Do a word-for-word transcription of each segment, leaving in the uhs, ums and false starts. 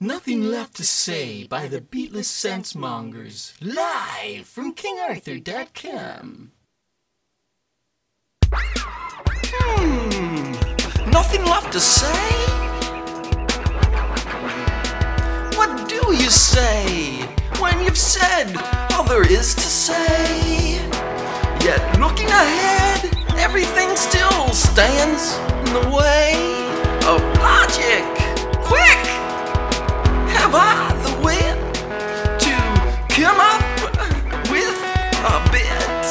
Nothing Left to Say by the Beatless Sense Mongers, live from King Arthur dot com. Hmm, nothing left to say? What do you say when you've said all there is to say? Yet looking ahead, everything still stands in the way of logic. Quick! Have I the wit to come up with a bit?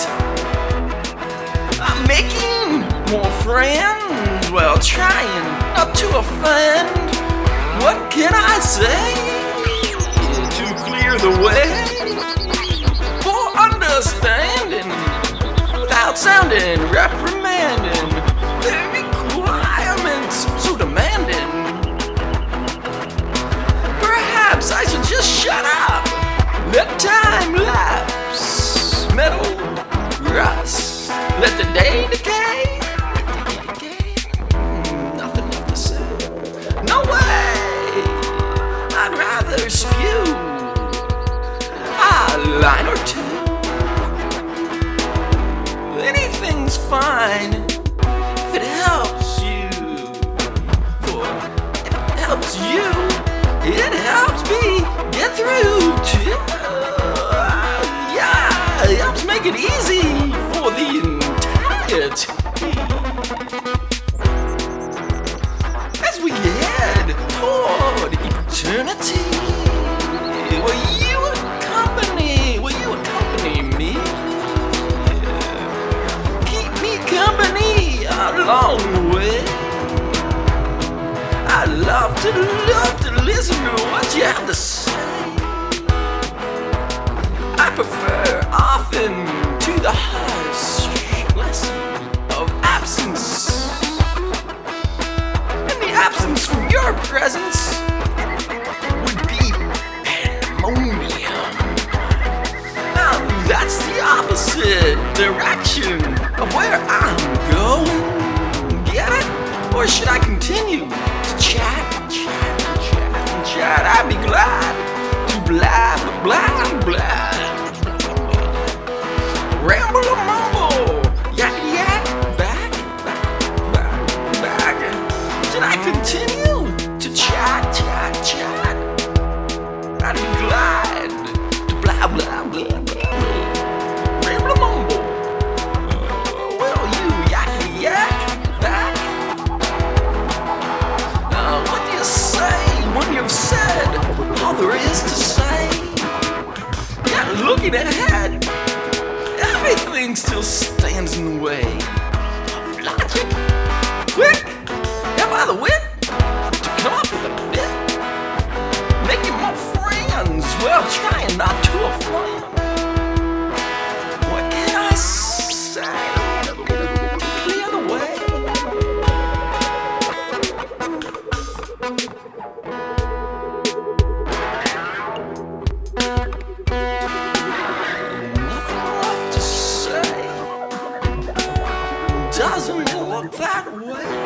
I'm making more friends while trying not to offend. What can I say to clear the way for understanding without sounding reprimanding? The requirements so demanding. Perhaps I should just shut up, let time lapse, metal rust, let the day decay. Mm, nothing left to say. No way! I'd rather spew a line or two. Anything's fine if it helps you. For if it helps you, it helps me get through too. Yeah, it helps make it easy for the entirety. As we head toward eternity, will you accompany, will you accompany me? Keep me company along the way. I love to, love to listen to what you have to say. I prefer often to the harsh lesson of absence. And the absence from your presence would be pandemonium. Now that's the opposite direction of where I'm going. Get it? Or should I continue to chat, chat, chat, chat? I'd be glad to blab, blab, blab. Ramble a mumble, yak yak, back, back, back, back. Should I continue to chat, chat, chat? I'd be glad to blah, blah, blah, blah. Ramble a mumble. Uh, will you yak yak, back? Uh, what do you say when you've said all there is to say? Yeah, looking ahead, everything still stands in the way of logic. Quick, have I the wit to come up with a bit? Making more friends while trying not to offend. What can I say to clear the way? Doesn't look that way.